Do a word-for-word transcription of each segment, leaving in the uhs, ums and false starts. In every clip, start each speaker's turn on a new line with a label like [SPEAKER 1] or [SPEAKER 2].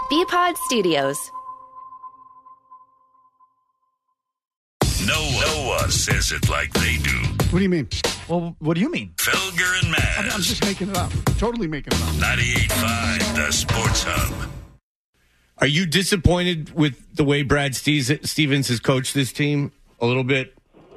[SPEAKER 1] B-Pod Studios.
[SPEAKER 2] No, no one says it like they do.
[SPEAKER 3] What do you mean?
[SPEAKER 4] Well, what do you mean?
[SPEAKER 2] Felger and Maz.
[SPEAKER 3] I mean, I'm just making it up. Totally making it up.
[SPEAKER 2] ninety-eight point five, the Sports Hub.
[SPEAKER 5] Are you disappointed with the way Brad Stevens has coached this team a little bit?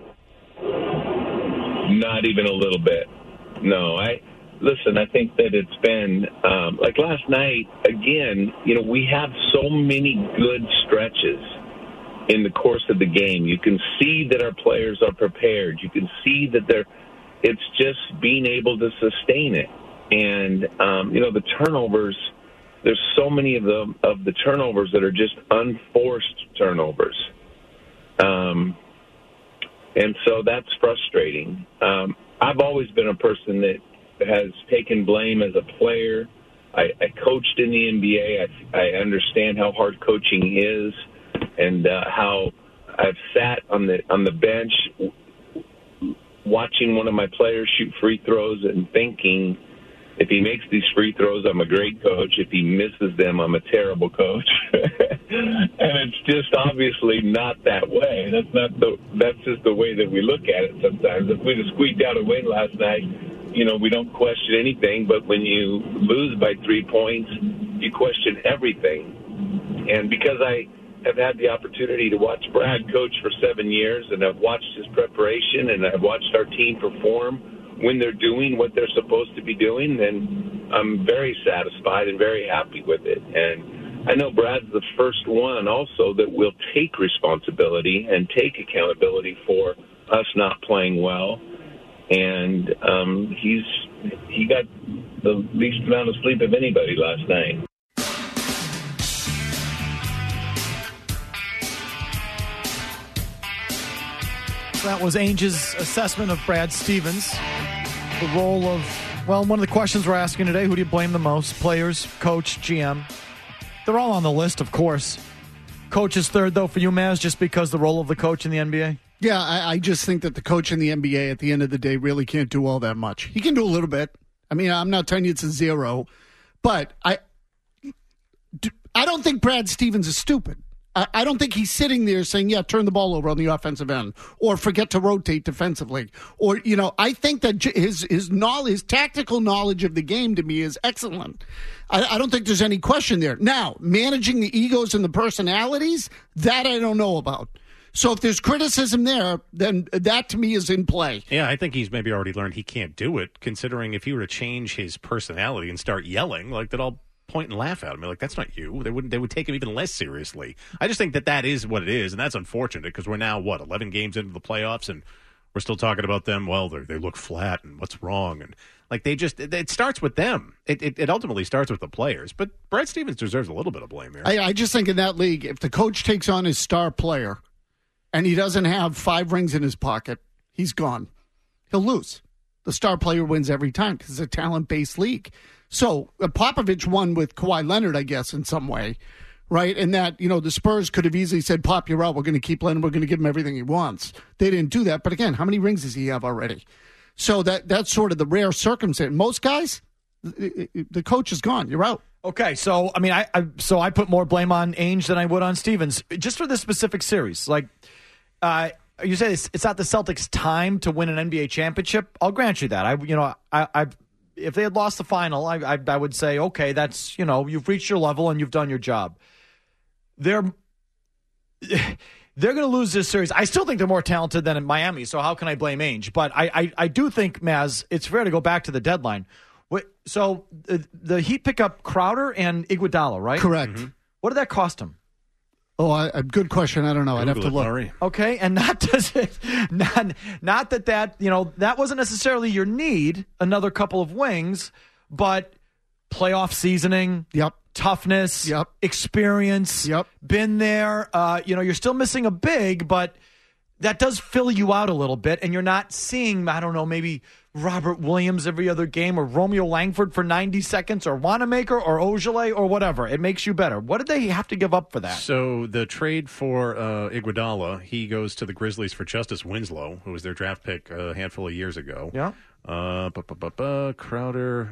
[SPEAKER 6] Not even a little bit. No, I listen. I think that it's been um, like last night. Again, you know, we have so many good stretches in the course of the game. You can see that our players are prepared. You can see that they're. It's just being able to sustain it, and um, you know, the turnovers. There's so many of the of the turnovers that are just unforced turnovers. Um. And so that's frustrating. Um, I've always been a person that has taken blame as a player. I, I coached in the N B A. I, I understand how hard coaching is, and uh, how I've sat on the on the bench watching one of my players shoot free throws and thinking, if he makes these free throws, I'm a great coach. If he misses them, I'm a terrible coach. And it's just obviously not that way. That's not the. That's just the way that we look at it sometimes. If we just squeaked out a win last night, you know, we don't question anything. But when you lose by three points, you question everything. And because I have had the opportunity to watch Brad coach for seven years, and I've watched his preparation, and I've watched our team perform when they're doing what they're supposed to be doing, then I'm very satisfied and very happy with it. And I know Brad's the first one also that will take responsibility and take accountability for us not playing well. And um, he's he got the least amount of sleep of anybody last night.
[SPEAKER 4] That was Ainge's assessment of Brad Stevens. The role of, well, one of the questions we're asking today, who do you blame the most? Players, coach, G M. They're all on the list, of course. Coach is third, though, for you, Maz, just because the role of the coach in the N B A?
[SPEAKER 3] Yeah, I, I just think that the coach in the N B A at the end of the day really can't do all that much. He can do a little bit. I mean, I'm not telling you it's a zero, but I, I don't think Brad Stevens is stupid. I don't think he's sitting there saying, yeah, turn the ball over on the offensive end or forget to rotate defensively. Or, you know, I think that his his knowledge, his tactical knowledge of the game to me is excellent. I, I don't think there's any question there. Now, managing the egos and the personalities, that I don't know about. So if there's criticism there, then that to me is in play.
[SPEAKER 7] Yeah, I think he's maybe already learned he can't do it, considering if he were to change his personality and start yelling, like that all point and laugh at him. Like, that's not you. They wouldn't. They would take him even less seriously. I just think that that is what it is, and that's unfortunate because we're now, what, eleven games into the playoffs, and we're still talking about them. Well, they look flat, and what's wrong? And, like, they just, it, it starts with them. It, it, it ultimately starts with the players. But Brad Stevens deserves a little bit of blame here.
[SPEAKER 3] I, I just think in that league, if the coach takes on his star player and he doesn't have five rings in his pocket, he's gone. He'll lose. The star player wins every time because it's a talent-based league. So uh, Popovich won with Kawhi Leonard, I guess, in some way, right? And that, you know, the Spurs could have easily said, Pop, you're out. We're going to keep Leonard. We're going to give him everything he wants. They didn't do that. But again, how many rings does he have already? So that that's sort of the rare circumstance. Most guys, the, the coach is gone. You're out.
[SPEAKER 4] Okay, so I mean, I, I so I put more blame on Ainge than I would on Stevens, just for this specific series. Like, uh, you say it's, it's not the Celtics' time to win an N B A championship. I'll grant you that. I, you know, I, I've. If they had lost the final, I, I I would say, okay, that's, you know, you've reached your level and you've done your job. They're they're going to lose this series. I still think they're more talented than in Miami, so how can I blame Ainge? But I, I, I do think, Maz, it's fair to go back to the deadline. So the, the Heat pick up Crowder and Iguodala, right?
[SPEAKER 3] Correct.
[SPEAKER 4] Mm-hmm. What did that cost them?
[SPEAKER 3] Oh, I, a good question. I don't know. I'd have to look.
[SPEAKER 7] Sorry.
[SPEAKER 4] Okay, and not does it, not not that that you know that wasn't necessarily your need. Another couple of wings, but playoff seasoning.
[SPEAKER 3] Yep.
[SPEAKER 4] Toughness.
[SPEAKER 3] Yep.
[SPEAKER 4] Experience.
[SPEAKER 3] Yep.
[SPEAKER 4] Been there. Uh, you know, you're still missing a big, but that does fill you out a little bit, and you're not seeing, I don't know, maybe Robert Williams every other game or Romeo Langford for ninety seconds or Wanamaker or Ojale or whatever. It makes you better. What did they have to give up for that?
[SPEAKER 7] So the trade for uh, Iguodala, he goes to the Grizzlies for Justice Winslow, who was their draft pick a handful of years ago.
[SPEAKER 4] Yeah.
[SPEAKER 7] Uh, bu- bu- bu- bu- Crowder,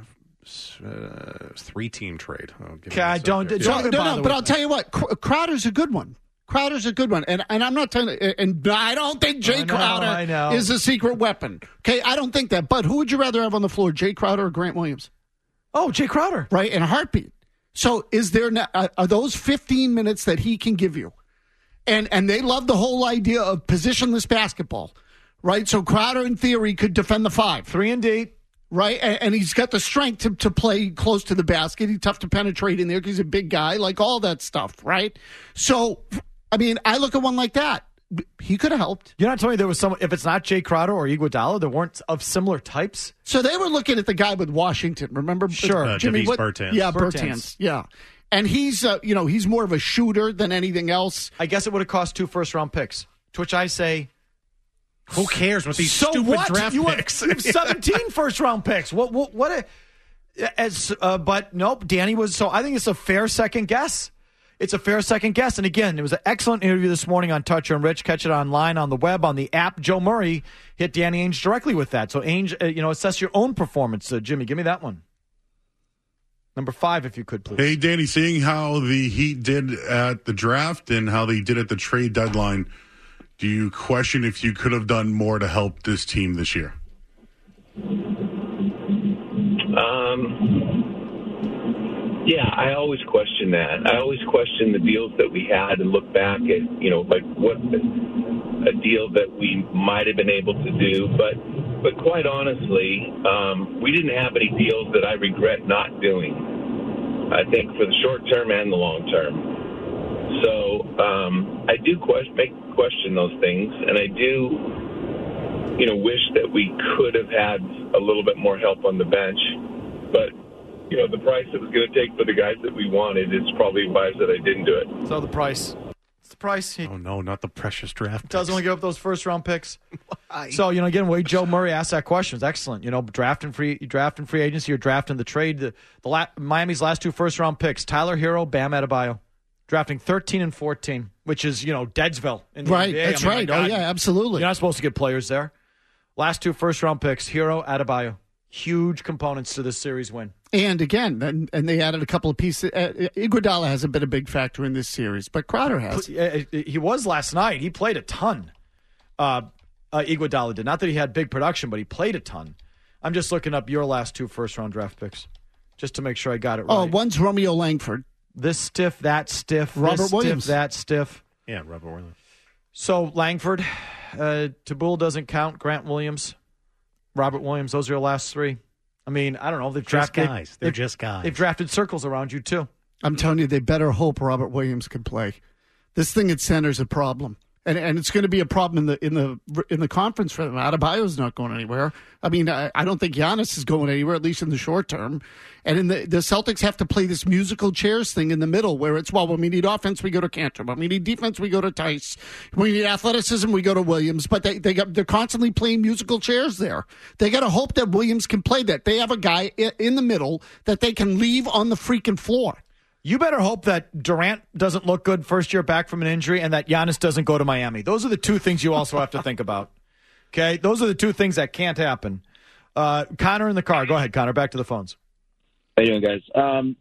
[SPEAKER 7] uh, three-team trade.
[SPEAKER 4] Okay, I don't.
[SPEAKER 3] No,
[SPEAKER 4] don't
[SPEAKER 3] no, no but I'll tell you what, Crowder's a good one. Crowder's a good one, and and I'm not telling. And I don't think Jay
[SPEAKER 4] I know,
[SPEAKER 3] Crowder
[SPEAKER 4] I know.
[SPEAKER 3] is a secret weapon. Okay, I don't think that. But who would you rather have on the floor, Jay Crowder or Grant Williams?
[SPEAKER 4] Oh, Jay Crowder,
[SPEAKER 3] right? In a heartbeat. So, is there not, uh, are those fifteen minutes that he can give you? And and they love the whole idea of positionless basketball, right? So Crowder, in theory, could defend the five,
[SPEAKER 4] three and D.
[SPEAKER 3] Right, and, and he's got the strength to, to play close to the basket. He's tough to penetrate in there because he's a big guy, like all that stuff, right? So, I mean, I look at one like that. He could have helped.
[SPEAKER 4] You're not telling me there was someone, if it's not Jay Crowder or Iguodala, there weren't of similar types?
[SPEAKER 3] So they were looking at the guy with Washington, remember?
[SPEAKER 4] Sure.
[SPEAKER 7] Uh,
[SPEAKER 3] Jimmy,
[SPEAKER 7] Davis
[SPEAKER 3] what?
[SPEAKER 7] Bertans.
[SPEAKER 3] Yeah,
[SPEAKER 4] Bertans.
[SPEAKER 3] Bertans, yeah. And he's, uh, you know, he's more of a shooter than anything else.
[SPEAKER 4] I guess it would have cost two first-round picks, to which I say,
[SPEAKER 7] who cares with these
[SPEAKER 4] so
[SPEAKER 7] stupid
[SPEAKER 4] what?
[SPEAKER 7] draft
[SPEAKER 4] you
[SPEAKER 7] picks?
[SPEAKER 4] Have, you have seventeen first-round picks. What? What? What? A, as, uh, but nope. Danny was. So I think it's a fair second guess. It's a fair second guess. And again, it was an excellent interview this morning on Toucher and Rich. Catch it online on the web on the app. Joe Murray hit Danny Ainge directly with that. So Ainge, uh, you know, assess your own performance. Uh, Jimmy, give me that one. Number five, if you could, please.
[SPEAKER 1] Hey, Danny, seeing how the Heat did at the draft and how they did at the trade deadline, do you question if you could have done more to help this team this year?
[SPEAKER 6] Um, yeah, I always question that. I always question the deals that we had and look back at, you know, like what a deal that we might have been able to do. But, but quite honestly, um, we didn't have any deals that I regret not doing. I think for the short term and the long term. So um, I do question, make question those things, and I do, you know, wish that we could have had a little bit more help on the bench. But, you know, the price it was going to take for the guys that we wanted is probably wise that I didn't do it.
[SPEAKER 4] So the price. It's the price. He
[SPEAKER 7] Oh, no, not the precious draft picks.
[SPEAKER 4] doesn't want to give up those first-round picks. So, you know, again, way Joe Murray asked that question. It's excellent. You know, drafting free, drafting free agency, you're drafting the trade. The, the la- Miami's last two first-round picks, Tyler Hero, Bam Adebayo. Drafting thirteen and fourteen, which is, you know, Deadsville. In the
[SPEAKER 3] Right,
[SPEAKER 4] N B A.
[SPEAKER 3] that's
[SPEAKER 4] I mean,
[SPEAKER 3] right.
[SPEAKER 4] my
[SPEAKER 3] Oh,
[SPEAKER 4] God,
[SPEAKER 3] yeah, absolutely.
[SPEAKER 4] You're not supposed to get players there. Last two first-round picks, Hero, Adebayo. Huge components to this series win.
[SPEAKER 3] And again, and, and they added a couple of pieces. Uh, Iguodala hasn't been a big factor in this series, but Crowder has.
[SPEAKER 4] He was last night. He played a ton. Uh, uh, Iguodala did. Not that he had big production, but he played a ton. I'm just looking up your last two first-round draft picks just to make sure I got it right.
[SPEAKER 3] Oh, one's Romeo Langford.
[SPEAKER 4] This stiff, that stiff,
[SPEAKER 3] Robert
[SPEAKER 4] this
[SPEAKER 3] Williams.
[SPEAKER 4] stiff, that stiff.
[SPEAKER 7] Yeah, Robert Williams.
[SPEAKER 4] So Langford, uh, Tabul doesn't count. Grant Williams, Robert Williams. Those are your last three. I mean, I don't know. They've
[SPEAKER 7] Just
[SPEAKER 4] drafted
[SPEAKER 7] guys. They're
[SPEAKER 4] they've,
[SPEAKER 7] just guys.
[SPEAKER 4] They've drafted circles around you too.
[SPEAKER 3] I'm telling you, they better hope Robert Williams can play. This thing at center is a problem, and and it's going to be a problem in the in the in the conference for them. Adebayo's not going anywhere. I mean, I, I don't think Giannis is going anywhere, at least in the short term. And in the the Celtics have to play this musical chairs thing in the middle, where it's, well, when we need offense, we go to Cantor. When we need defense, we go to Tice. When we need athleticism, we go to Williams. But they they got, they're constantly playing musical chairs there. They got to hope that Williams can play that. They have a guy in the middle that they can leave on the freaking floor.
[SPEAKER 4] You better hope that Durant doesn't look good first year back from an injury and that Giannis doesn't go to Miami. Those are the two things you also have to think about. Okay? Those are the two things that can't happen. Uh, Connor in the car. Go ahead, Connor. Back to the phones.
[SPEAKER 8] How you doing, guys? Um,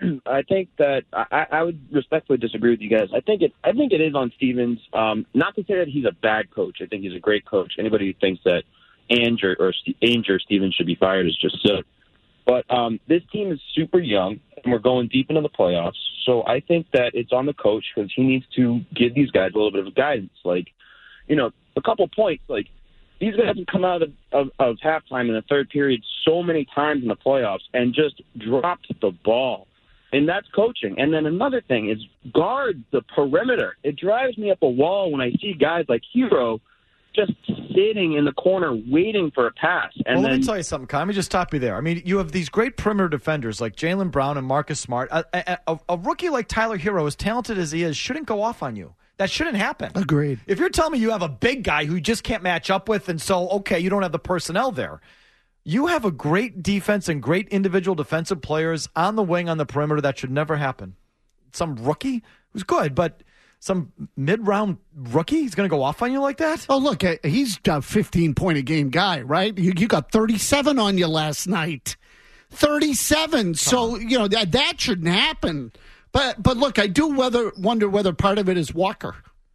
[SPEAKER 8] I think that I, I would respectfully disagree with you guys. I think it. I think it is on Stevens. Um, not to say that he's a bad coach. I think he's a great coach. Anybody who thinks that Ainge or, or Ainge or Stevens should be fired is just sick. But um, this team is super young, and we're going deep into the playoffs. So I think that it's on the coach because he needs to give these guys a little bit of guidance. Like, you know, a couple points. Like, these guys have come out of, of, of halftime in the third period so many times in the playoffs and just dropped the ball. And that's coaching. And then another thing is guard the perimeter. It drives me up a wall when I see guys like Hero just sitting in the corner waiting for a pass. And
[SPEAKER 4] well,
[SPEAKER 8] then,
[SPEAKER 4] let me tell you something, Con. Let me just stop you there. I mean, you have these great perimeter defenders like Jaylen Brown and Marcus Smart. A, a, a, a rookie like Tyler Hero, as talented as he is, shouldn't go off on you. That shouldn't happen.
[SPEAKER 3] Agreed.
[SPEAKER 4] If you're telling me you have a big guy who you just can't match up with, and so, okay, you don't have the personnel there. You have a great defense and great individual defensive players on the wing on the perimeter. That should never happen. Some rookie who's good, but some mid-round rookie is going to go off on you like that?
[SPEAKER 3] Oh, look, he's a fifteen-point-a-game guy, right? You, you got thirty-seven on you last night. thirty-seven. So, you know, that, that shouldn't happen. But, but look, I do whether, wonder whether part of it is Walker.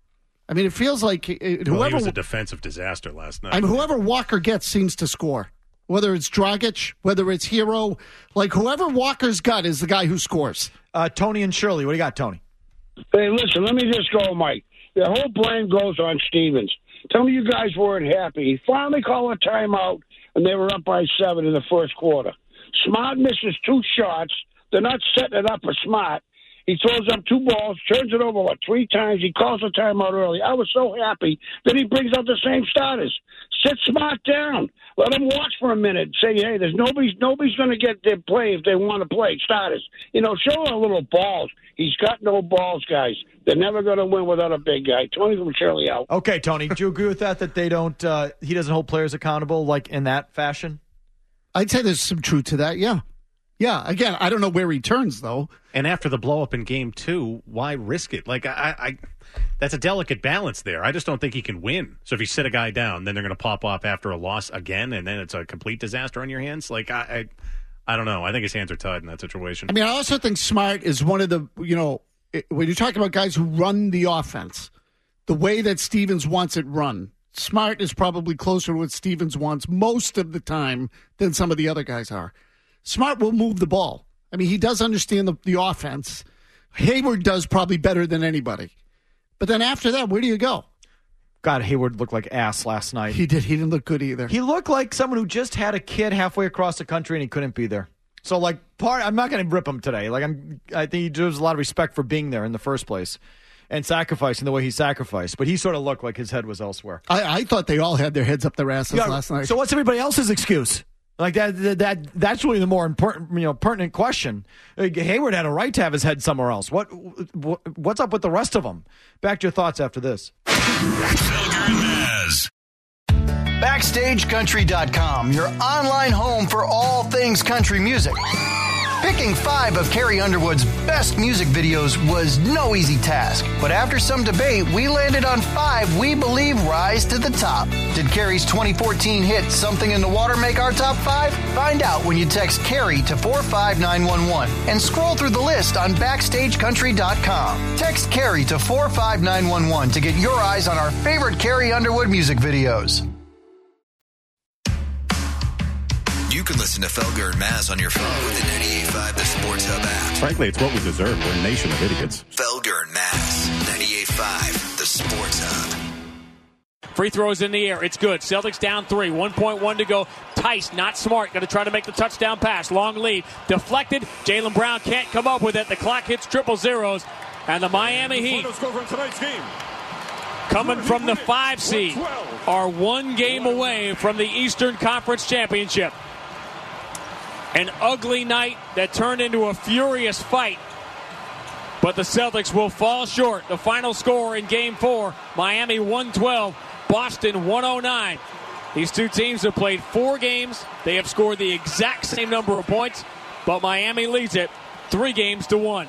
[SPEAKER 3] I mean, it feels like it,
[SPEAKER 7] well,
[SPEAKER 3] whoever
[SPEAKER 7] he was a defensive disaster last night.
[SPEAKER 3] I mean, whoever Walker gets seems to score. Whether it's Dragic, whether it's Hero, like whoever Walker's got is the guy who scores.
[SPEAKER 4] Uh, Tony and Shirley, what do you got, Tony?
[SPEAKER 9] Hey, listen, let me just go, Mike. The whole blame goes on Stevens. Tell me you guys weren't happy. He finally called a timeout, and they were up by seven in the first quarter. Smart misses two shots. They're not setting it up for Smart. He throws up two balls, turns it over, what, three times. He calls a timeout early. I was so happy that he brings out the same starters. Sit Smart down. Let him watch for a minute. Say, hey, there's nobody's nobody's going to get their play if they want to play. Starters. You know, show a little balls. He's got no balls, guys. They're never going to win without a big guy. Tony from Shirley out.
[SPEAKER 4] Okay, Tony, do you agree with that, that they don't, uh, he doesn't hold players accountable like in that fashion?
[SPEAKER 3] I'd say there's some truth to that, yeah. Yeah, again, I don't know where he turns, though.
[SPEAKER 7] And after the blow up in game two, why risk it? Like, I, I, that's a delicate balance there. I just don't think he can win. So if you sit a guy down, then they're going to pop off after a loss again, and then it's a complete disaster on your hands. Like, I, I, I don't know. I think his hands are tied in that situation.
[SPEAKER 3] I mean, I also think Smart is one of the, you know, when you're talking about guys who run the offense, the way that Stevens wants it run, Smart is probably closer to what Stevens wants most of the time than some of the other guys are. Smart will move the ball. I mean, he does understand the, the offense. Hayward does probably better than anybody. But then after that, where do you go?
[SPEAKER 4] God, Hayward looked like ass last night.
[SPEAKER 3] He did. He didn't look good either.
[SPEAKER 4] He looked like someone who just had a kid halfway across the country and he couldn't be there. So, like, part I'm not going to rip him today. Like, I'm, I think he deserves a lot of respect for being there in the first place and sacrificing the way he sacrificed. But he sort of looked like his head was elsewhere.
[SPEAKER 3] I, I thought they all had their heads up their asses
[SPEAKER 4] yeah,
[SPEAKER 3] last night.
[SPEAKER 4] So what's everybody else's excuse? Like that, that, that, that's really the more important, you know, pertinent question. Hayward had a right to have his head somewhere else. What, what what's up with the rest of them? Back to your thoughts after this.
[SPEAKER 2] Felger and Maz.
[SPEAKER 10] Backstage Country dot com, your online home for all things country music. Picking five of Carrie Underwood's best music videos was no easy task, but after some debate, we landed on five we believe rise to the top. Did Carrie's twenty fourteen hit Something in the Water make our top five? Find out when you text Carrie to four five nine one one and scroll through the list on Backstage Country dot com. Text Carrie to four five nine one one to get your eyes on our favorite Carrie Underwood music videos.
[SPEAKER 11] You can listen to Felger and Maz on your phone with the ninety-eight point five The Sports Hub app.
[SPEAKER 7] Frankly, it's what we deserve. We're a nation of idiots.
[SPEAKER 11] Felger and Maz, ninety-eight point five The Sports Hub.
[SPEAKER 12] Free throws in the air. It's good. Celtics down three. one point one to go. Tice, not smart. Going to try to make the touchdown pass. Long lead. Deflected. Jaylen Brown can't come up with it. The clock hits triple zeros. And the Miami Heat, coming from the five seed, are one game away from the Eastern Conference Championship. An ugly night that turned into a furious fight. But the Celtics will fall short. The final score in Game four, Miami one twelve, Boston one oh nine. These two teams have played four games. They have scored the exact same number of points, but Miami leads it three games to one.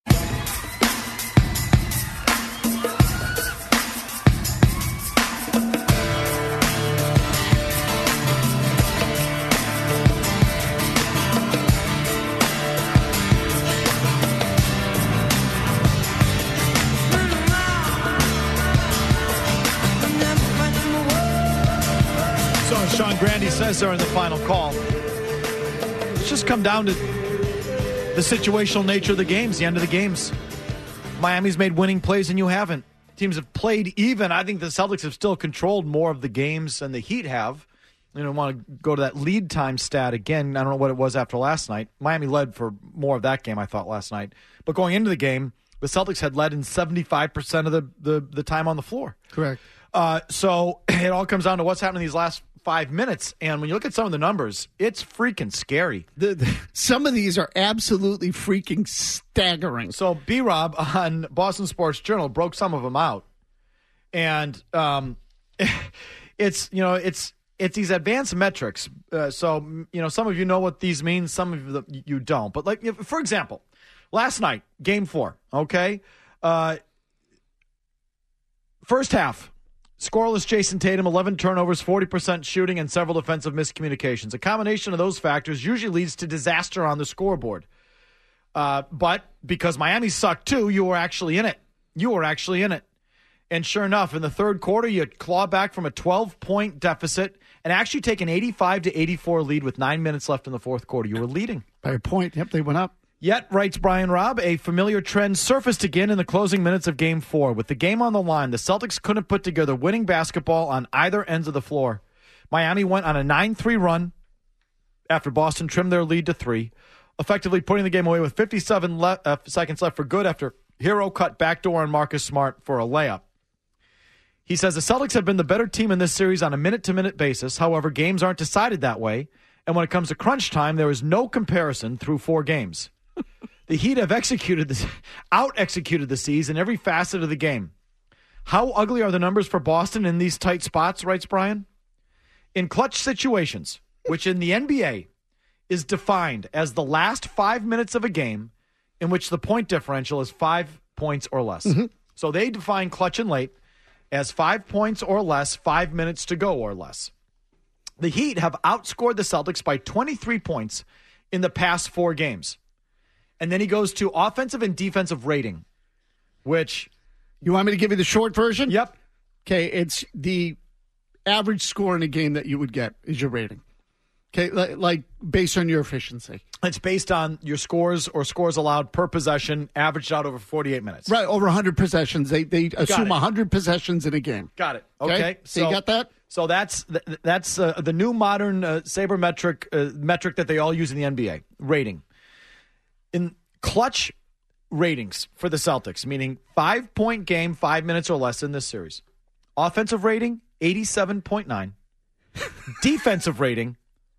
[SPEAKER 4] Sean Grandy says there in the final call, it's just come down to the situational nature of the games, the end of the games. Miami's made winning plays and you haven't. Teams have played even. I think the Celtics have still controlled more of the games than the Heat have. You know, want to go to that lead time stat again. I don't know what it was after last night. Miami led for more of that game, I thought, last night. But going into the game, the Celtics had led in seventy-five percent of the, the, the time on the floor.
[SPEAKER 3] Correct.
[SPEAKER 4] Uh, so it all comes down to what's happening these last five minutes. And when you look at some of the numbers, it's freaking scary.
[SPEAKER 3] The, the, some of these are absolutely freaking staggering.
[SPEAKER 4] So B-Rob on Boston Sports Journal broke some of them out. And um, it's, you know, it's it's these advanced metrics. Uh, so, you know, some of you know what these mean, some of you don't. But, like, for example, last night, game four, okay? Uh, first half, Scoreless Jason Tatum, eleven turnovers, forty percent shooting, and several defensive miscommunications. A combination of those factors usually leads to disaster on the scoreboard. Uh, but because Miami sucked too, you were actually in it. You were actually in it. And sure enough, in the third quarter, you claw back from a twelve-point deficit and actually take an eighty-five to eighty-four lead with nine minutes left in the fourth quarter. You were leading.
[SPEAKER 3] By a point. Yep, they went up.
[SPEAKER 4] Yet, writes Brian Robb, a familiar trend surfaced again in the closing minutes of Game four. With the game on the line, the Celtics couldn't put together winning basketball on either ends of the floor. Miami went on a nine three run after Boston trimmed their lead to three, effectively putting the game away with fifty-seven le- uh, seconds left for good after Hero cut backdoor on Marcus Smart for a layup. He says the Celtics have been the better team in this series on a minute-to-minute basis. However, games aren't decided that way, and when it comes to crunch time, there is no comparison through four games. The Heat have executed this, out-executed the C's in every facet of the game. How ugly are the numbers for Boston in these tight spots, writes Brian? In clutch situations, which in the N B A is defined as the last five minutes of a game in which the point differential is five points or less. Mm-hmm. So they define clutch and late as five points or less, five minutes to go or less. The Heat have outscored the Celtics by twenty-three points in the past four games. And then he goes to offensive and defensive rating, which...
[SPEAKER 3] You want me to give you the short version?
[SPEAKER 4] Yep.
[SPEAKER 3] Okay, it's the average score in a game that you would get is your rating. Okay, like, like based on your efficiency.
[SPEAKER 4] It's based on your scores or scores allowed per possession, averaged out over forty-eight minutes.
[SPEAKER 3] Right, over one hundred possessions. They they assume one hundred possessions in a game.
[SPEAKER 4] Got it. Okay. okay.
[SPEAKER 3] So, so you got that?
[SPEAKER 4] So that's that's uh, the new modern uh, sabermetric uh, metric that they all use in the N B A, rating. In clutch ratings for the Celtics, meaning five-point game, five minutes or less in this series. Offensive rating, eighty-seven point nine. Defensive rating,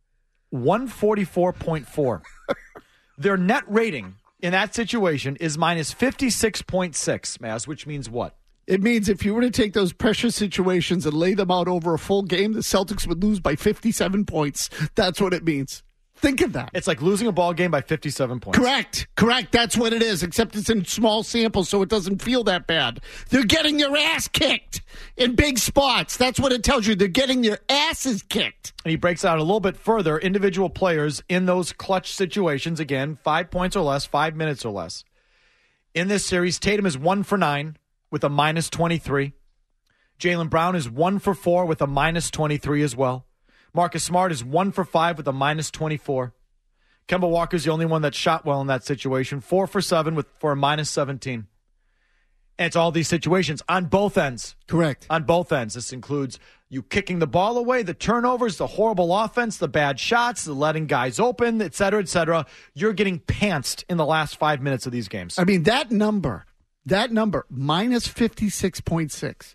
[SPEAKER 4] one forty-four point four. Their net rating in that situation is minus fifty-six point six, Maz, which means what?
[SPEAKER 3] It means if you were to take those pressure situations and lay them out over a full game, the Celtics would lose by fifty-seven points. That's what it means. Think of that.
[SPEAKER 4] It's like losing a ball game by fifty-seven points.
[SPEAKER 3] Correct. Correct. That's what it is, except it's in small samples, so it doesn't feel that bad. They're getting their ass kicked in big spots. That's what it tells you. They're getting their asses kicked.
[SPEAKER 4] And he breaks out a little bit further. Individual players in those clutch situations, again, five points or less, five minutes or less. In this series, Tatum is one for nine with a minus twenty-three. Jaylen Brown is one for four with a minus twenty-three as well. Marcus Smart is one for five with a minus twenty-four. Kemba Walker's the only one that shot well in that situation. Four for seven with for a minus seventeen. And it's all these situations on both ends.
[SPEAKER 3] Correct.
[SPEAKER 4] On both ends. This includes you kicking the ball away, the turnovers, the horrible offense, the bad shots, the letting guys open, et cetera, et cetera. You're getting pantsed in the last five minutes of these games.
[SPEAKER 3] I mean, that number, that number, minus fifty-six point six,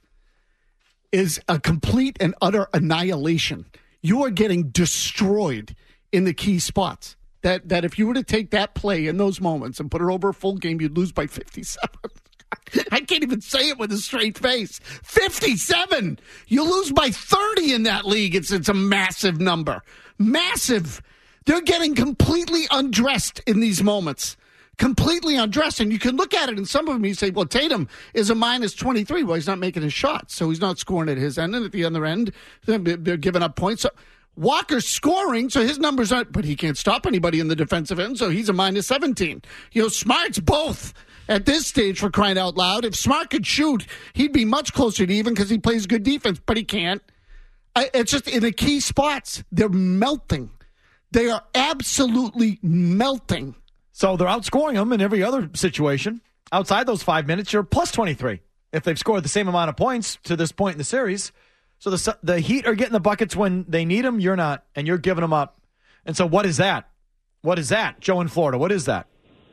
[SPEAKER 3] is a complete and utter annihilation. You are getting destroyed in the key spots. That that if you were to take that play in those moments and put it over a full game, you'd lose by fifty-seven. I can't even say it with a straight face. fifty-seven! You lose by thirty in that league. It's, it's a massive number. Massive. They're getting completely undressed in these moments. Completely undressed. And you can look at it, and some of them you say, well, Tatum is a minus twenty-three. Well, he's not making his shots, so he's not scoring at his end. And at the other end, they're giving up points. So Walker's scoring, so his numbers aren't, but he can't stop anybody in the defensive end, so he's a minus seventeen. You know, Smart's both at this stage, for crying out loud. If Smart could shoot, he'd be much closer to even because he plays good defense, but he can't. I, it's just in the key spots, they're melting. They are absolutely melting.
[SPEAKER 4] So they're outscoring them in every other situation. Outside those five minutes, you're plus twenty-three if they've scored the same amount of points to this point in the series. So the the Heat are getting the buckets when they need them. You're not, and you're giving them up. And so what is that? What is that? Joe in Florida, what is that?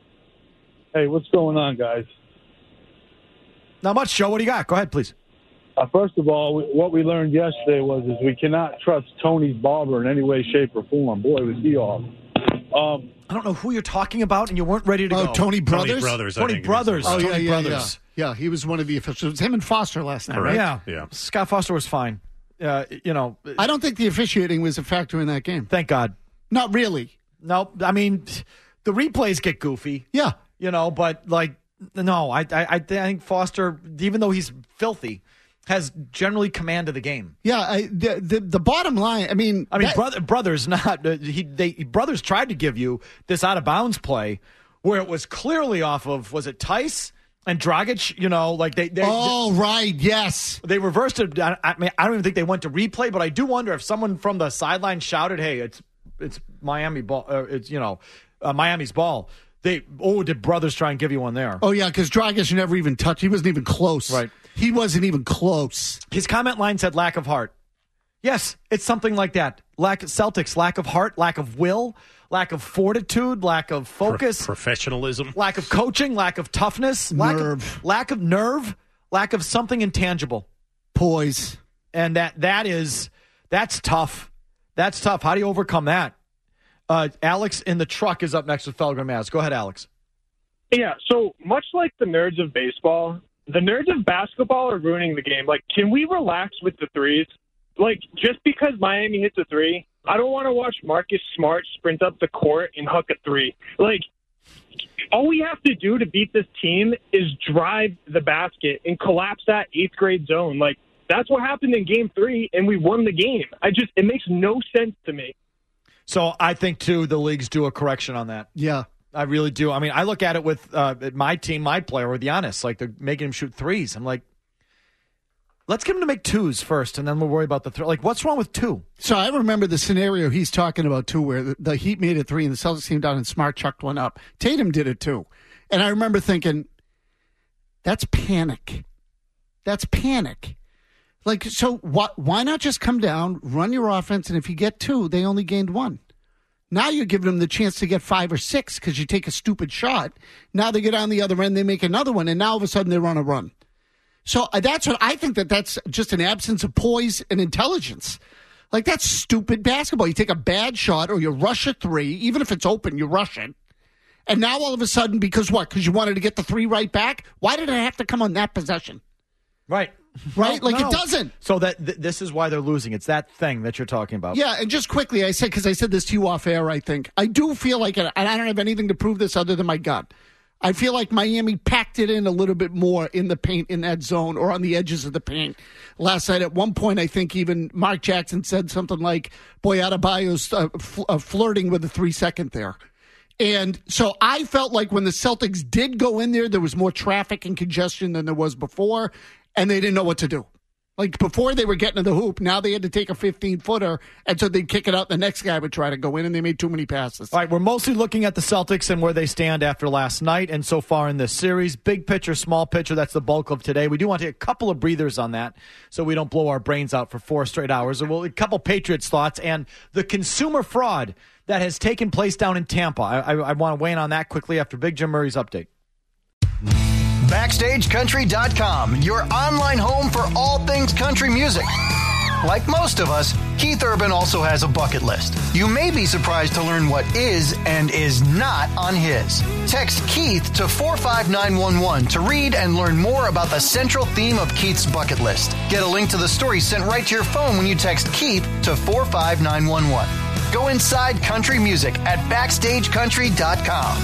[SPEAKER 13] Hey, what's going on, guys?
[SPEAKER 4] Not much, Joe. What do you got? Go ahead, please.
[SPEAKER 13] Uh, first of all, what we learned yesterday was is we cannot trust Tony's barber in any way, shape, or form. Boy, was he off. Um,
[SPEAKER 4] I don't know who you're talking about, and you weren't ready to
[SPEAKER 3] oh,
[SPEAKER 4] go.
[SPEAKER 3] Tony Brothers?
[SPEAKER 7] Tony Brothers.
[SPEAKER 4] Tony Brothers.
[SPEAKER 3] Oh,
[SPEAKER 4] Tony
[SPEAKER 3] yeah, yeah,
[SPEAKER 4] Brothers.
[SPEAKER 3] Yeah. yeah, he was one of the officials. It was him and Foster last night, right?
[SPEAKER 4] Yeah.
[SPEAKER 7] yeah.
[SPEAKER 4] Scott Foster was fine. Uh, you know,
[SPEAKER 3] I don't think the officiating was a factor in that game.
[SPEAKER 4] Thank God.
[SPEAKER 3] Not really.
[SPEAKER 4] No, I mean, the replays get goofy.
[SPEAKER 3] Yeah.
[SPEAKER 4] You know, but, like, no, I, I, I think Foster, even though he's filthy, has generally command of the game.
[SPEAKER 3] Yeah, I, the, the the bottom line, I mean...
[SPEAKER 4] I mean,
[SPEAKER 3] that,
[SPEAKER 4] brother, Brothers not... Uh, he, they, Brothers tried to give you this out-of-bounds play where it was clearly off of, was it Tice and Dragic? You know, like they... they
[SPEAKER 3] oh,
[SPEAKER 4] they,
[SPEAKER 3] right, yes.
[SPEAKER 4] They reversed it. I, I mean, I don't even think they went to replay, but I do wonder if someone from the sideline shouted, hey, it's it's Miami ball, uh, it's, you know, uh, Miami's ball. They Oh, did Brothers try and give you one there?
[SPEAKER 3] Oh, yeah, because Dragic never even touched. He wasn't even close.
[SPEAKER 4] Right.
[SPEAKER 3] He wasn't even close.
[SPEAKER 4] His comment line said lack of heart. Yes, it's something like that. Lack Celtics, lack of heart, lack of will, lack of fortitude, lack of focus.
[SPEAKER 7] Pro- professionalism.
[SPEAKER 4] Lack of coaching, lack of toughness. Lack
[SPEAKER 3] nerve.
[SPEAKER 4] Of, lack of nerve, lack of something intangible.
[SPEAKER 3] Poise.
[SPEAKER 4] And that that is, that's tough. That's tough. How do you overcome that? Uh, Alex in the truck is up next with Felger and Maz. Go ahead, Alex.
[SPEAKER 14] Yeah, so much like the nerds of baseball, the nerds of basketball are ruining the game. Like, can we relax with the threes? Like, just because Miami hits a three, I don't want to watch Marcus Smart sprint up the court and hook a three. Like, all we have to do to beat this team is drive the basket and collapse that eighth grade zone. Like, that's what happened in game three, and we won the game. I just, it makes no sense to me.
[SPEAKER 4] So I think, too, the leagues do a correction on that.
[SPEAKER 3] Yeah.
[SPEAKER 4] I really do. I mean, I look at it with uh, my team, my player, with Giannis. Like, they're making him shoot threes. I'm like, let's get him to make twos first, and then we'll worry about the three. Like, what's wrong with two?
[SPEAKER 3] So I remember the scenario he's talking about, too, where the, the Heat made a three and the Celtics came down and Smart chucked one up. Tatum did it, too. And I remember thinking, that's panic. That's panic. Like, so wh- why not just come down, run your offense, and if you get two, they only gained one. Now you're giving them the chance to get five or six because you take a stupid shot. Now they get on the other end, they make another one, and now all of a sudden they run a run. So uh, that's what I think that that's just an absence of poise and intelligence. Like, that's stupid basketball. You take a bad shot or you rush a three, even if it's open, you rush it. And now all of a sudden, because what? Because you wanted to get the three right back? Why did it have to come on that possession?
[SPEAKER 4] Right.
[SPEAKER 3] Right?
[SPEAKER 4] No,
[SPEAKER 3] like,
[SPEAKER 4] no.
[SPEAKER 3] it doesn't.
[SPEAKER 4] So that th- this is why they're losing. It's that thing that you're talking about.
[SPEAKER 3] Yeah, and just quickly, I said, because I said this to you off air, I think. I do feel like, and I don't have anything to prove this other than my gut. I feel like Miami packed it in a little bit more in the paint in that zone or on the edges of the paint last night. At one point, I think even Mark Jackson said something like, boy, Adebayo's uh, fl- uh, flirting with the three-second there. And so I felt like when the Celtics did go in there, there was more traffic and congestion than there was before, and they didn't know what to do. Like, before they were getting to the hoop, now they had to take a fifteen-footer, and so they'd kick it out, the next guy would try to go in, and they made too many passes.
[SPEAKER 4] All right, we're mostly looking at the Celtics and where they stand after last night and so far in this series. Big picture, small picture, that's the bulk of today. We do want to take a couple of breathers on that so we don't blow our brains out for four straight hours. We'll, a couple Patriots thoughts and the consumer fraud that has taken place down in Tampa. I, I, I want to weigh in on that quickly after Big Jim Murray's update.
[SPEAKER 10] Backstage Country dot com, your online home for all things country music. Like most of us, Keith Urban also has a bucket list. You may be surprised to learn what is and is not on his. Text Keith to four five nine one one to read and learn more about the central theme of Keith's bucket list. Get a link to the story sent right to your phone when you text Keith to four five nine one one. Go inside country music at Backstage Country dot com.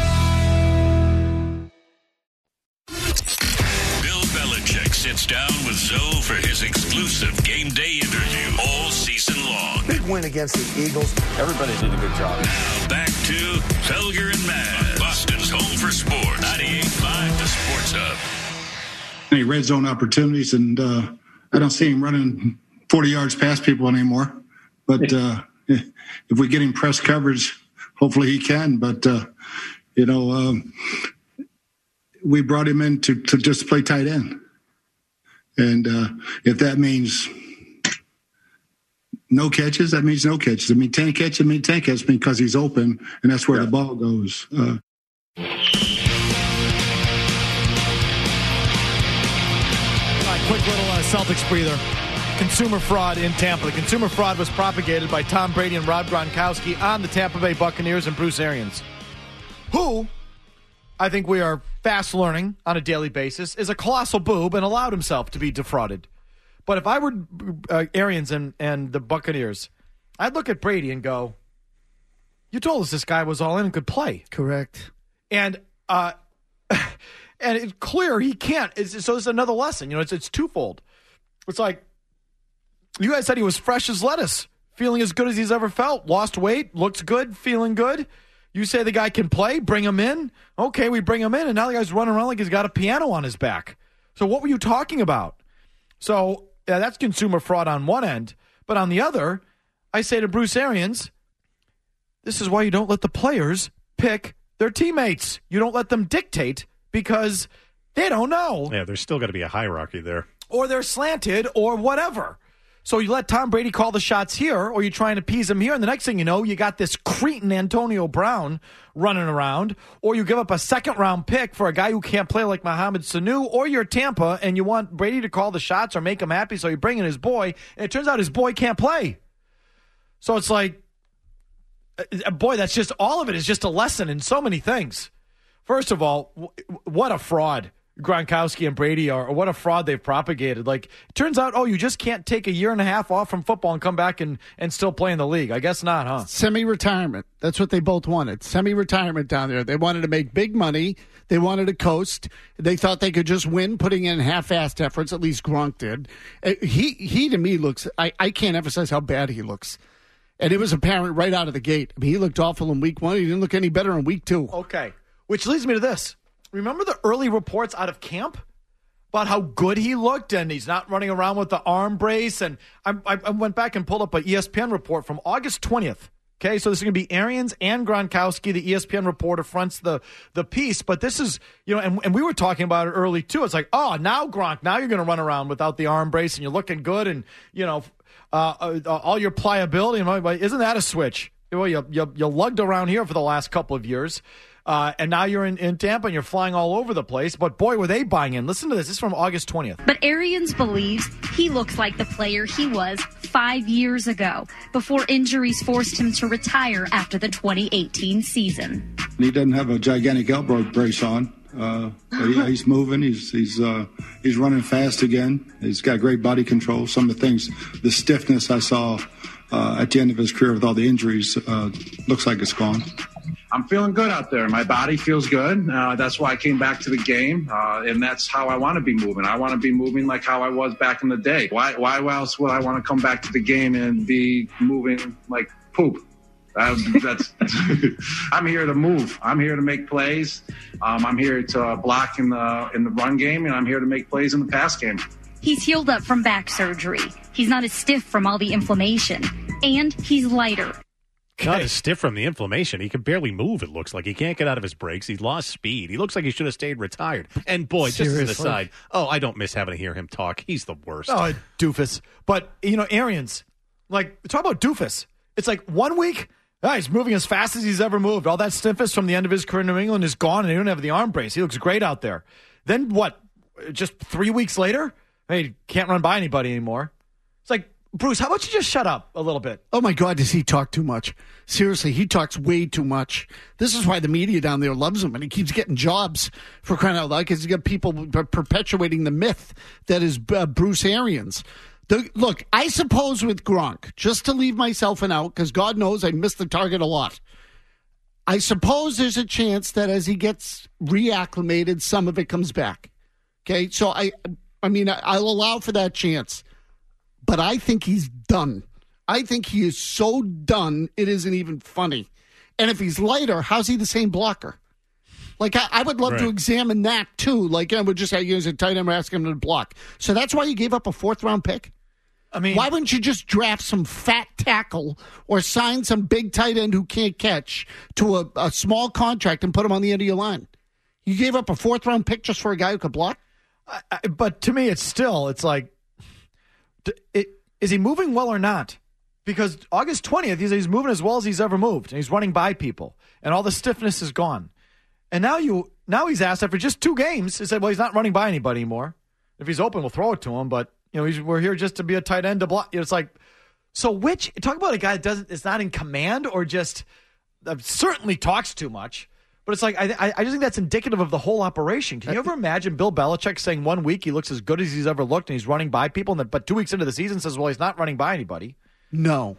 [SPEAKER 2] Bill Belichick sits down with Zoe for his exclusive game day interview all season long.
[SPEAKER 15] Big win against the Eagles. Everybody did a good job.
[SPEAKER 2] Now back to Felger and Maz, Boston's home for sports. ninety-eight point five The Sports Hub.
[SPEAKER 16] Any red zone opportunities, and uh, I don't see him running forty yards past people anymore. But uh, if we get him press coverage, hopefully he can. But, uh, you know, um, we brought him in to, to just play tight end. And uh, if that means no catches, that means no catches. I mean, ten catches, I mean, ten catches because he's open, and that's where yeah. the ball goes. Uh,
[SPEAKER 4] Quick little uh, Celtics breather. Consumer fraud in Tampa. The consumer fraud was propagated by Tom Brady and Rob Gronkowski on the Tampa Bay Buccaneers and Bruce Arians, who I think we are fast learning on a daily basis is a colossal boob and allowed himself to be defrauded. But if I were uh, Arians and, and the Buccaneers, I'd look at Brady and go, you told us this guy was all in and could play.
[SPEAKER 3] Correct.
[SPEAKER 4] And uh, and it's clear he can't. It's, so it's another lesson. You know, it's, it's twofold. It's like, you guys said he was fresh as lettuce, feeling as good as he's ever felt. Lost weight, looks good, feeling good. You say the guy can play, bring him in. Okay, we bring him in, and now the guy's running around like he's got a piano on his back. So what were you talking about? So yeah, that's consumer fraud on one end. But on the other, I say to Bruce Arians, this is why you don't let the players pick their teammates. You don't let them dictate because they don't know.
[SPEAKER 7] Yeah, there's still got to be a hierarchy there.
[SPEAKER 4] Or they're slanted or whatever. So you let Tom Brady call the shots here, or you try and appease him here, and the next thing you know, you got this cretin Antonio Brown running around, or you give up a second-round pick for a guy who can't play like Mohamed Sanu, or you're Tampa, and you want Brady to call the shots or make him happy, so you bring in his boy, and it turns out his boy can't play. So it's like, boy, that's just, all of it is just a lesson in so many things. First of all, what a fraud Gronkowski and Brady are, or what a fraud they've propagated. Like, it turns out, oh, you just can't take a year and a half off from football and come back and, and still play in the league. I guess not, huh?
[SPEAKER 3] Semi-retirement. That's what they both wanted. Semi-retirement down there. They wanted to make big money. They wanted to coast. They thought they could just win, putting in half-assed efforts. At least Gronk did. He, he to me, looks, I, I can't emphasize how bad he looks. And it was apparent right out of the gate. I mean, he looked awful in week one. He didn't look any better in week two.
[SPEAKER 4] Okay. Which leads me to this. Remember the early reports out of camp about how good he looked, and he's not running around with the arm brace? And I, I went back and pulled up an E S P N report from August twentieth. Okay, so this is going to be Arians and Gronkowski. The E S P N reporter fronts the the piece, but this is, you know, and, and we were talking about it early too. It's like, oh, now Gronk, now you're going to run around without the arm brace, and you're looking good, and you know, uh, uh, all your pliability. Isn't that a switch? Well, you you you lugged around here for the last couple of years. Uh, and now you're in, in Tampa and you're flying all over the place. But boy, were they buying in. Listen to this. This is from August twentieth.
[SPEAKER 17] But Arians believes he looks like the player he was five years ago before injuries forced him to retire after the twenty eighteen season.
[SPEAKER 16] He doesn't have a gigantic elbow brace on. Uh, but yeah, he's moving. He's he's uh, he's running fast again. He's got great body control. Some of the things, the stiffness I saw uh, at the end of his career with all the injuries, uh, looks like it's gone.
[SPEAKER 18] I'm feeling good out there. My body feels good. Uh, that's why I came back to the game, uh, and that's how I want to be moving. I want to be moving like how I was back in the day. Why, why else would I want to come back to the game and be moving like poop? Uh, that's, I'm here to move. I'm here to make plays. Um, I'm here to block in the in the run game, and I'm here to make plays in the pass game.
[SPEAKER 17] He's healed up from back surgery. He's not as stiff from all the inflammation, and he's lighter.
[SPEAKER 7] Not as stiff from the inflammation. He can barely move, it looks like. He can't get out of his brakes. He's lost speed. He looks like he should have stayed retired. And, boy, just
[SPEAKER 4] Seriously?
[SPEAKER 7] as an aside, oh, I don't miss having to hear him talk. He's the worst.
[SPEAKER 4] Oh, doofus. But, you know, Arians, like, talk about doofus. It's like one week, oh, he's moving as fast as he's ever moved. All that stiffness from the end of his career in New England is gone, and he don't have the arm brace. He looks great out there. Then, what, just three weeks later, hey, can't run by anybody anymore. It's like, Bruce, how about you just shut up a little bit?
[SPEAKER 3] Oh, my God, does he talk too much? Seriously, he talks way too much. This is why the media down there loves him, and he keeps getting jobs for crying out loud, because he's got people perpetuating the myth that is uh, Bruce Arians. The, look, I suppose with Gronk, just to leave myself an out, because God knows I miss the target a lot, I suppose there's a chance that as he gets reacclimated, some of it comes back. Okay, so I, I mean, I'll allow for that chance. But I think he's done. I think he is so done, it isn't even funny. And if he's lighter, how's he the same blocker? Like, I, I would love right. to examine that, too. Like, I would just say, use a tight end, we're asking him to block. So that's why you gave up a fourth-round pick?
[SPEAKER 4] I mean,
[SPEAKER 3] why wouldn't you just draft some fat tackle or sign some big tight end who can't catch to a, a small contract and put him on the end of your line? You gave up a fourth-round pick just for a guy who could block?
[SPEAKER 4] I, I, but to me, it's still, it's like, It, is he moving well or not? Because August twentieth, he's, he's moving as well as he's ever moved, and he's running by people, and all the stiffness is gone. And now you, now he's asked after just two games, he said, well, he's not running by anybody anymore. If he's open, we'll throw it to him, but you know, he's, we're here just to be a tight end to block. You know, it's like, so which, talk about a guy that doesn't, is not in command or just uh, certainly talks too much. But it's like, I, I just think that's indicative of the whole operation. Can you ever imagine Bill Belichick saying one week he looks as good as he's ever looked and he's running by people, and then, but two weeks into the season says, well, he's not running by anybody?
[SPEAKER 3] No.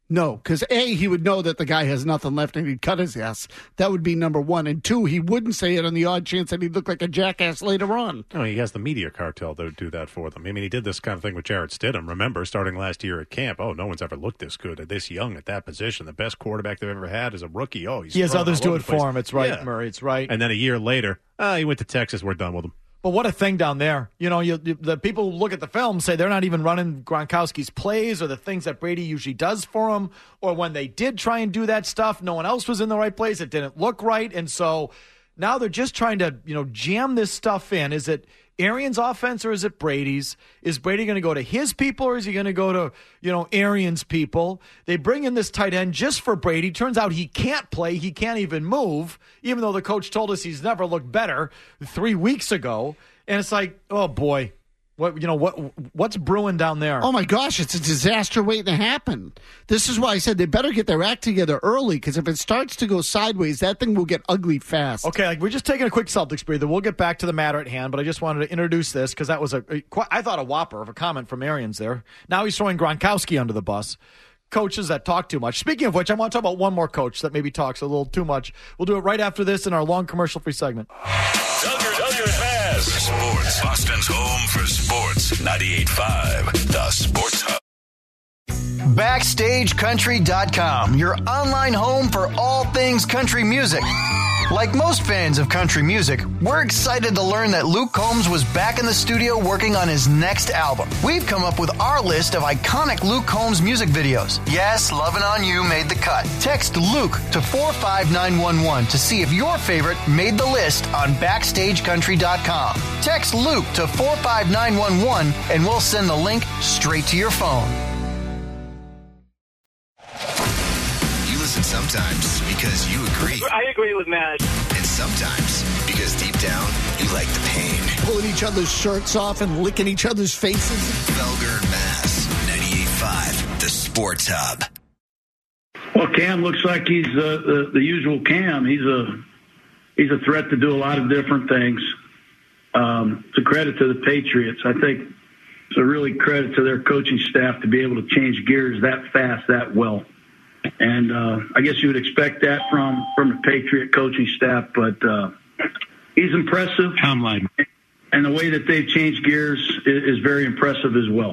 [SPEAKER 3] No, because A, he would know that the guy has nothing left and he'd cut his ass. That would be number one. And two, he wouldn't say it on the odd chance that he'd look like a jackass later on.
[SPEAKER 7] Oh, he has the media cartel that would do that for them. I mean, he did this kind of thing with Jarrett Stidham. Remember, starting last year at camp, oh, no one's ever looked this good, this young at that position. The best quarterback they've ever had is a rookie. Oh, he's
[SPEAKER 4] he has others do it
[SPEAKER 7] for
[SPEAKER 4] him. It's right,
[SPEAKER 7] yeah.
[SPEAKER 4] Murray. It's right.
[SPEAKER 7] And then a year later, ah, he went to Texas. We're done with him.
[SPEAKER 4] But what a thing down there. You know, you, you, the people who look at the film say they're not even running Gronkowski's plays or the things that Brady usually does for him. Or when they did try and do that stuff, no one else was in the right place. It didn't look right. And so now they're just trying to, you know, jam this stuff in. Is it Arians' offense or is it Brady's? Is Brady going to go to his people or is he going to go to, you know, Arians' people? They bring in this tight end just for Brady. Turns out he can't play. He can't even move, even though the coach told us he's never looked better three weeks ago. And it's like, oh, boy. What you know what what's brewing down there?
[SPEAKER 3] Oh my gosh, it's a disaster waiting to happen. This is why I said they better get their act together early, because if it starts to go sideways, that thing will get ugly fast.
[SPEAKER 4] Okay, like we're just taking a quick Celtics breather. We'll get back to the matter at hand, but I just wanted to introduce this because that was a, a I thought a whopper of a comment from Arians there. Now he's throwing Gronkowski under the bus. Coaches that talk too much. Speaking of which, I want to talk about one more coach that maybe talks a little too much. We'll do it right after this in our long commercial-free segment.
[SPEAKER 2] Duggar, Duggar has sports. Boston's home for sports. ninety-eight point five, the Sports Hub.
[SPEAKER 10] Backstage Country dot com, your online home for all things country music. Like most fans of country music, we're excited to learn that Luke Combs was back in the studio working on his next album. We've come up with our list of iconic Luke Combs music videos. Yes, Lovin' On You made the cut. Text Luke to four five nine one one to see if your favorite made the list on Backstage Country dot com. Text Luke to four five nine one one and we'll send the link straight to your phone.
[SPEAKER 11] Listen sometimes because you agree.
[SPEAKER 14] I agree with Matt.
[SPEAKER 11] And sometimes because deep down, you like the pain.
[SPEAKER 3] Pulling each other's shirts off and licking each other's faces.
[SPEAKER 11] Felger and Mass, ninety-eight point five, the Sports Hub.
[SPEAKER 16] Well, Cam looks like he's uh, the, the usual Cam. He's a he's a threat to do a lot of different things. Um, it's a credit to the Patriots. I think it's a really credit to their coaching staff to be able to change gears that fast, that well. And uh, I guess you would expect that from, from the Patriot coaching staff, but uh, he's impressive.
[SPEAKER 19] Tom Lydon.
[SPEAKER 16] And the way that they've changed gears is, is very impressive as well.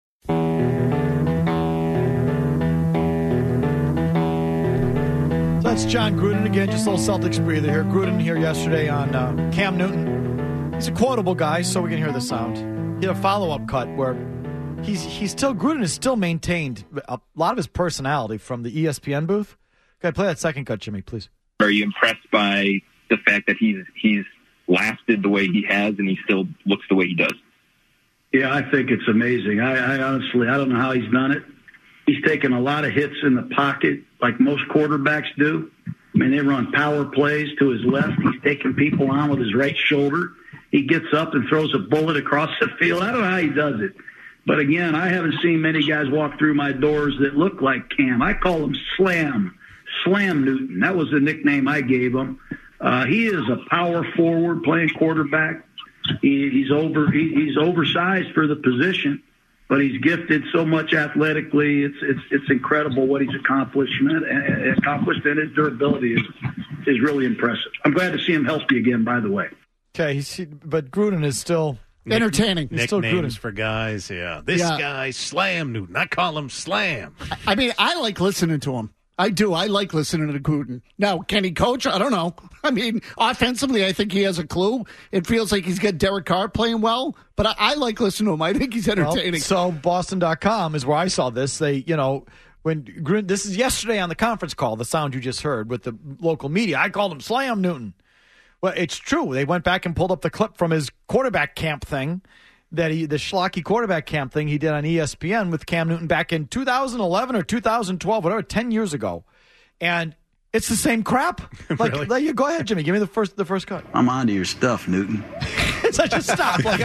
[SPEAKER 4] So that's John Gruden again, just a little Celtics breather here. Gruden here yesterday on uh, Cam Newton. He's a quotable guy, so we can hear the sound. He had a follow-up cut where He's he's still Gruden has still maintained a lot of his personality from the E S P N booth. Go ahead, play that second cut, Jimmy, please.
[SPEAKER 20] Are you impressed by the fact that he's he's lasted the way he has and he still looks the way he does?
[SPEAKER 16] Yeah, I think it's amazing. I, I honestly, I don't know how he's done it. He's taken a lot of hits in the pocket like most quarterbacks do. I mean, they run power plays to his left. He's taking people on with his right shoulder. He gets up and throws a bullet across the field. I don't know how he does it. But again, I haven't seen many guys walk through my doors that look like Cam. I call him Slam, Slam Newton. That was the nickname I gave him. Uh, he is a power forward playing quarterback. He, he's over. He, he's oversized for the position, but he's gifted so much athletically. It's it's it's incredible what he's accomplished. And accomplished, and his durability is is really impressive. I'm glad to see him healthy again. By the way.
[SPEAKER 4] Okay, he's, but Gruden is still.
[SPEAKER 3] Entertaining.
[SPEAKER 7] Nick, nicknames for guys, yeah. This yeah. guy, Slam Newton. I call him Slam.
[SPEAKER 3] I mean, I like listening to him. I do. I like listening to Gruden. Now, can he coach? I don't know. I mean, offensively, I think he has a clue. It feels like he's got Derek Carr playing well, but I, I like listening to him. I think he's entertaining.
[SPEAKER 4] Well, so Boston dot com is where I saw this. They, you know, when Gruden, this is yesterday on the conference call, the sound you just heard with the local media. I called him Slam Newton. Well, it's true. They went back and pulled up the clip from his quarterback camp thing, that he, the schlocky quarterback camp thing he did on E S P N with Cam Newton back in two thousand eleven or two thousand twelve, whatever, ten years ago. And it's the same crap. Like,
[SPEAKER 7] really?
[SPEAKER 4] like, go ahead, Jimmy. Give me the first the first cut.
[SPEAKER 19] I'm onto your stuff, Newton.
[SPEAKER 4] It's such a stop. Like,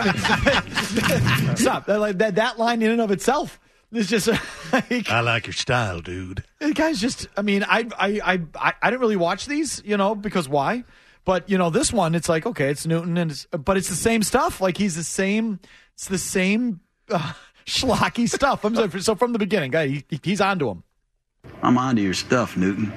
[SPEAKER 4] I mean, stop. Like, that, that line in and of itself is just like,
[SPEAKER 7] I like your style, dude.
[SPEAKER 4] The guy's just, I mean, I, I, I, I didn't really watch these, you know, because why? But, you know, this one, it's like, okay, it's Newton, and it's, but it's the same stuff. Like, he's the same, it's the same uh, schlocky stuff. I'm sorry, so from the beginning, guy, he, he's onto him.
[SPEAKER 19] I'm onto your stuff, Newton.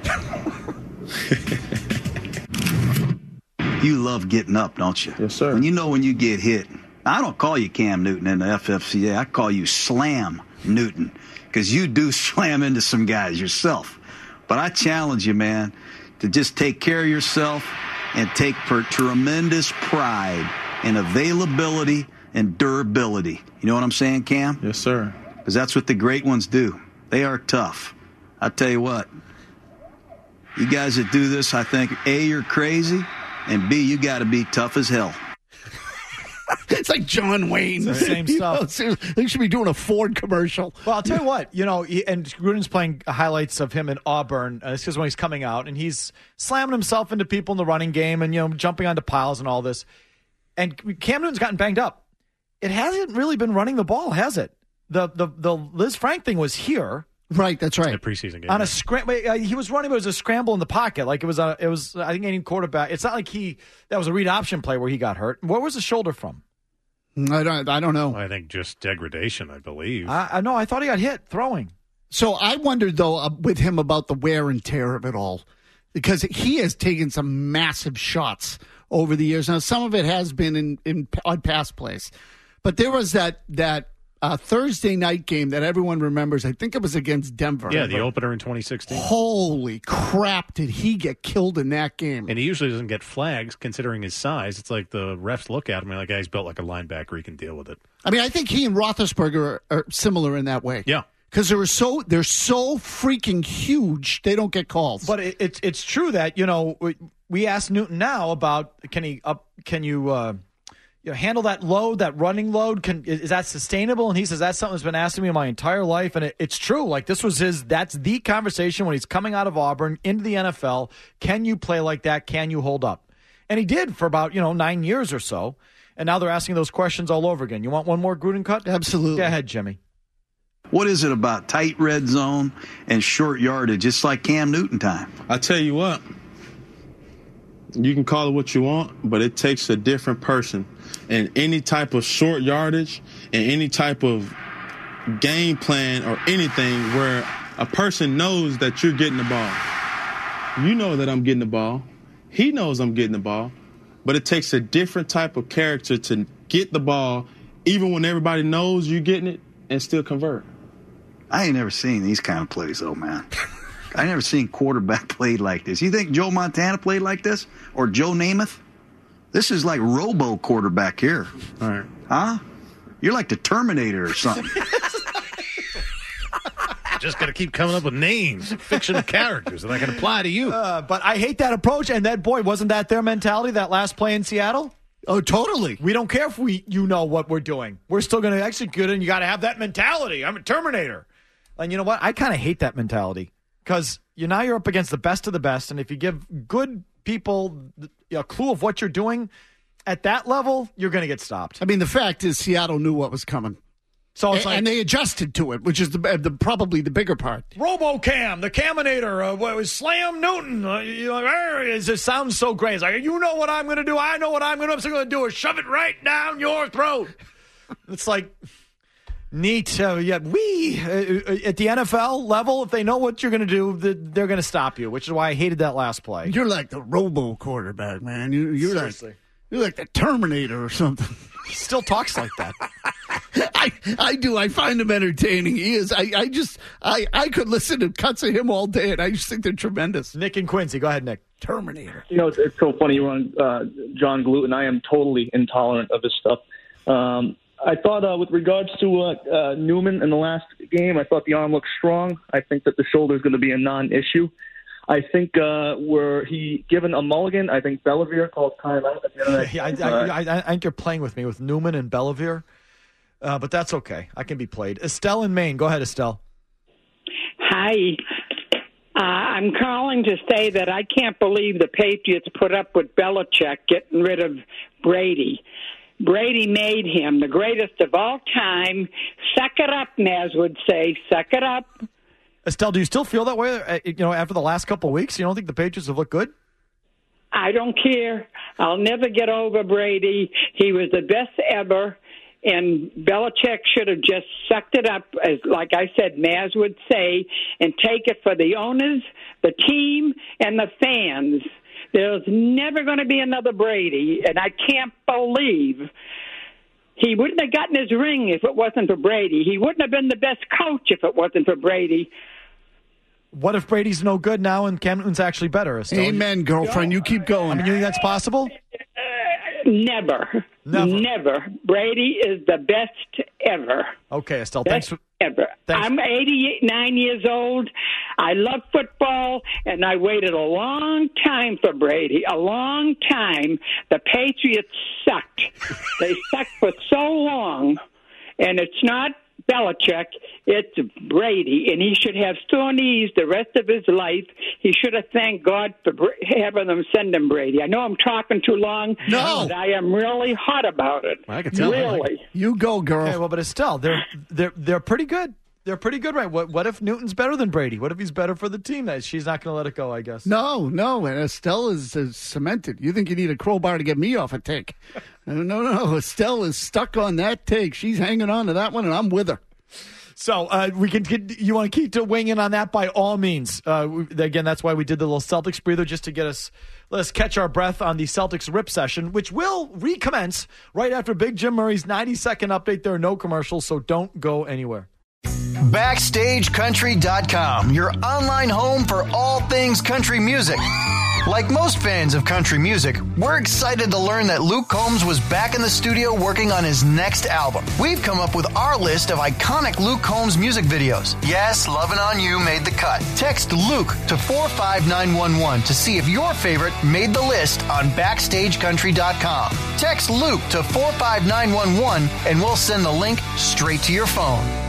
[SPEAKER 19] You love getting up, don't you? Yes, sir. And you know when you get hit, I don't call you Cam Newton in the F F C A. I call you Slam Newton because you do slam into some guys yourself. But I challenge you, man, to just take care of yourself and take per- tremendous pride in availability and durability. You know what I'm saying, Cam? Yes, sir. Because that's what the great ones do. They are tough. I tell you what, you guys that do this, I think, A, you're crazy, and B, you got to be tough as hell.
[SPEAKER 3] It's like John Wayne.
[SPEAKER 4] It's the same
[SPEAKER 3] You
[SPEAKER 4] stuff.
[SPEAKER 3] know, they should be doing a Ford commercial.
[SPEAKER 4] Well, I'll tell you what, you know, he, and Gruden's playing highlights of him in Auburn. Uh, this is when he's coming out, and he's slamming himself into people in the running game and, you know, jumping onto piles and all this. And Cam Newton's gotten banged up. It hasn't really been running the ball, has it? The the the Liz Frank thing was here.
[SPEAKER 3] Right, that's right.
[SPEAKER 7] The preseason game.
[SPEAKER 4] On a scram- uh, he was running, but it was a scramble in the pocket. Like it was, a, it was. I think any quarterback. It's not like he. That was a read option play where he got hurt. Where was the shoulder from?
[SPEAKER 3] I don't. I don't know.
[SPEAKER 7] I think just degradation. I believe.
[SPEAKER 4] I, I know. I thought he got hit throwing.
[SPEAKER 3] So I wondered though uh, with him about the wear and tear of it all, because he has taken some massive shots over the years. Now some of it has been in, in on pass plays, but there was that that. Uh, Thursday night game that everyone remembers. I think it was against Denver.
[SPEAKER 7] Yeah, the opener in twenty sixteen.
[SPEAKER 3] Holy crap, did he get killed in that game?
[SPEAKER 7] And he usually doesn't get flags considering his size. It's like the refs look at him and like, guy's built like a linebacker. He can deal with it.
[SPEAKER 3] I mean, I think he and Roethlisberger are, are similar in that way.
[SPEAKER 7] Yeah.
[SPEAKER 3] Because they're so, they're so freaking huge, they don't get calls.
[SPEAKER 4] But it, it's it's true that, you know, we, we asked Newton now about can he up, can you, uh, you know, handle that load, that running load? Can is, is that sustainable? And he says that's something that's been asked of me my entire life, and it, it's true. Like this was his. That's the conversation when he's coming out of Auburn into the N F L. Can you play like that? Can you hold up? And he did for about you know nine years or so. And now they're asking those questions all over again. You want one more Gruden cut?
[SPEAKER 3] Absolutely.
[SPEAKER 4] Go ahead, Jimmy.
[SPEAKER 19] What is it about tight red zone and short yardage, just like Cam Newton time?
[SPEAKER 21] I tell you what, you can call it what you want, but it takes a different person. And any type of short yardage and any type of game plan or anything where a person knows that you're getting the ball. You know that I'm getting the ball. He knows I'm getting the ball. But it takes a different type of character to get the ball even when everybody knows you're getting it and still convert.
[SPEAKER 19] I ain't never seen these kind of plays, though, man. I never seen quarterback played like this. You think Joe Montana played like this? Or Joe Namath? This is like Robo quarterback here.
[SPEAKER 21] All right.
[SPEAKER 19] Huh? You're like the Terminator or something.
[SPEAKER 7] Just got to keep coming up with names, fictional characters that I can apply to you.
[SPEAKER 4] Uh, but I hate that approach. And that, boy, wasn't that their mentality, that last play in Seattle?
[SPEAKER 3] Oh, totally.
[SPEAKER 4] We don't care if we you know what we're doing. We're still going to execute it, and you got to have that mentality. I'm a Terminator. And you know what? I kind of hate that mentality because you now you're up against the best of the best, and if you give good people a clue of what you're doing at that level, you're going to get stopped.
[SPEAKER 3] I mean, the fact is Seattle knew what was coming.
[SPEAKER 4] So it's
[SPEAKER 3] and,
[SPEAKER 4] like,
[SPEAKER 3] and they adjusted to it, which is the, the probably the bigger part.
[SPEAKER 4] RoboCam, the Caminator, uh, what was Slam Newton. Uh, you know, it just sounds so great. It's like, you know what I'm going to do. I know what I'm going to do. I'm going to do is shove it right down your throat. It's like, neat. Uh, yeah, we, uh, at the N F L level, if they know what you're going to do, they're going to stop you, which is why I hated that last play.
[SPEAKER 3] You're like the Robo quarterback, man. You, you're
[SPEAKER 4] Seriously.
[SPEAKER 3] like you're like the Terminator or something.
[SPEAKER 4] He still talks like that.
[SPEAKER 3] I I do. I find him entertaining. He is. I, I just I, I could listen to cuts of him all day, and I just think they're tremendous.
[SPEAKER 4] Nick and Quincy, go ahead, Nick.
[SPEAKER 3] Terminator.
[SPEAKER 22] You know, it's, it's so funny. You're on uh, John Gluten. I am totally intolerant of this stuff. Um, I thought uh, with regards to uh, uh, Newman in the last game, I thought the arm looked strong. I think that the shoulder is going to be a non-issue. I think uh, were he given a mulligan, I think Bellavere called timeout at the end of that
[SPEAKER 4] yeah,
[SPEAKER 22] game.
[SPEAKER 4] I, I, I, I think you're playing with me with Newman and Bellavere, uh, but that's okay. I can be played. Estelle in Maine. Go ahead, Estelle.
[SPEAKER 23] Hi. Uh, I'm calling to say that I can't believe the Patriots put up with Belichick getting rid of Brady. Brady made him the greatest of all time. Suck it up, Naz would say. Suck it up.
[SPEAKER 4] Estelle, do you still feel that way? Uh, you know, after the last couple of weeks, you don't think the Patriots have looked good?
[SPEAKER 23] I don't care. I'll never get over Brady. He was the best ever, And Belichick should have just sucked it up, as like I said, Maz would say, and take it for the owners, the team, and the fans. There's never going to be another Brady, and I can't believe he wouldn't have gotten his ring if it wasn't for Brady. He wouldn't have been the best coach if it wasn't for Brady.
[SPEAKER 4] What if Brady's no good now and Cam Newton's actually better? Estelle?
[SPEAKER 3] Amen, girlfriend. You keep going.
[SPEAKER 4] I mean, you think that's possible?
[SPEAKER 23] Never.
[SPEAKER 4] Never.
[SPEAKER 23] Never. Brady is the best ever.
[SPEAKER 4] Okay, Estelle,
[SPEAKER 23] Best
[SPEAKER 4] thanks for...
[SPEAKER 23] ever.
[SPEAKER 4] Thanks.
[SPEAKER 23] I'm eighty-nine years old. I love football, and I waited a long time for Brady, a long time. The Patriots sucked. They sucked for so long, and it's not Belichick, it's Brady, and he should have sore knees the rest of his life. He should have thanked God for having them send him Brady. I know I'm talking too long,
[SPEAKER 3] no.
[SPEAKER 23] but I am really hot about it.
[SPEAKER 4] I can tell.
[SPEAKER 23] Really.
[SPEAKER 3] You go, girl.
[SPEAKER 4] Okay, well, but Estelle, they're they're they're pretty good. They're pretty good, right? What what if Newton's better than Brady? What if he's better for the team? That she's not going to let it go, I guess.
[SPEAKER 3] No, no, and Estelle is, is cemented. You think you need a crowbar to get me off a take? No, no, no. Estelle is stuck on that take. She's hanging on to that one, and I'm with her.
[SPEAKER 4] So uh, we can. You want to keep to weighing in on that by all means. Uh, we, again, that's why we did the little Celtics breather, just to get us let us catch our breath on the Celtics rip session, which will recommence right after Big Jim Murray's ninety second update. There are no commercials, so don't go anywhere.
[SPEAKER 10] Backstage Country dot com, your online home for all things country music. Like most fans of country music, we're excited to learn that Luke Combs was back in the studio working on his next album. We've come up with our list of iconic Luke Combs music videos. Yes, Lovin' On You made the cut. Text Luke to four five nine one one to see if your favorite made the list on Backstage Country dot com. Text Luke to four five nine one one and we'll send the link straight to your phone.